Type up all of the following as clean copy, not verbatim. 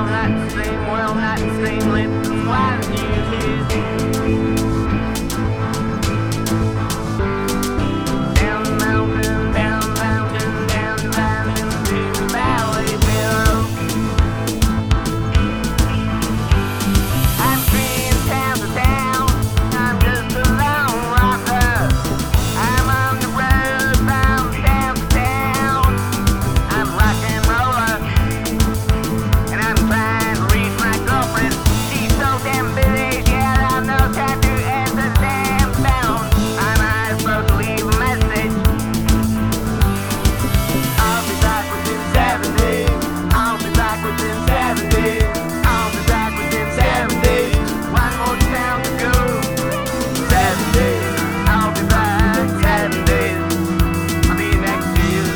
not the same world, not the same length as wise news is. Down the mountain, down the mountain, down the valley to the valley below. I'm seeing town to town, I'm just a lone rocker. I'm on the road from town to town. I'm rock and roller, and I'm trying to reach my girlfriend. She's so damn busy, she had no time to answer the damn phone. Am I supposed to leave a message? I'll be back within 7 days. I'll be back within 7 days. I'll be back within 7 days. One more town to go. 7 days. I'll be back 7 days. I'll be next to you.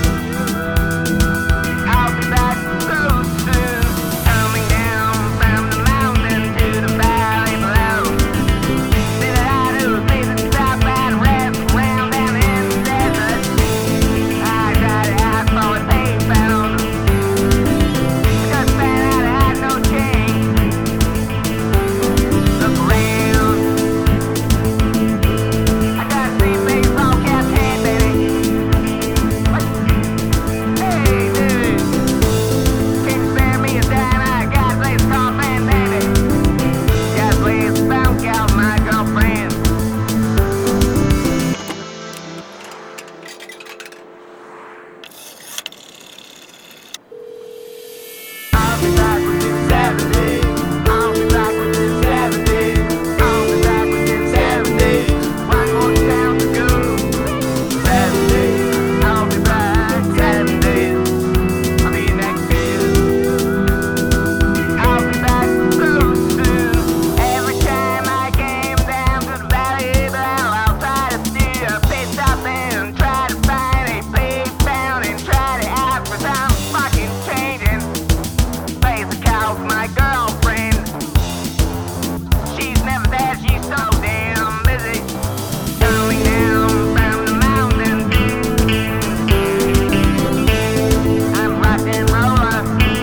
I'll be back so soon. Coming down from the mountain to the valley below. Did I do a place to stop and rest around down in the desert? I tried to ask for a payphone. Just found out I had no change. Look around. I got a same baseball cap hand, baby. What? Hey, dude. Can you spare me a dime? I got a place called Fan, baby. Got a place found out my girlfriend. I'll be back within 7 days. I'll be back within 7 days. I'll be back within 7 days. One more town to go. 7 days. I'll be back 7 days. I'll be next to you. I'll be back so soon. Every time I came down to the valley below, I'll try to steer a pit stop and try to find a payphone and try to ask for some fucking change and place a call for my girlfriend. She's never there, she's so damn busy. Coming down from the mountain. I'm rock and roller.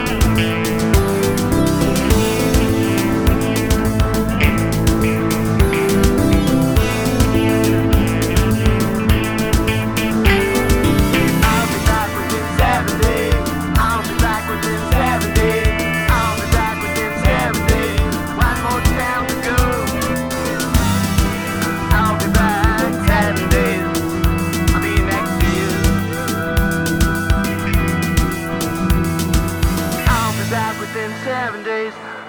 I'll be back within 7 days. I'll be back within 7 days. I'll be back within 7 days. One more town to go. I'll be back 7 days. I'll be next to you. I'll be back within 7 days.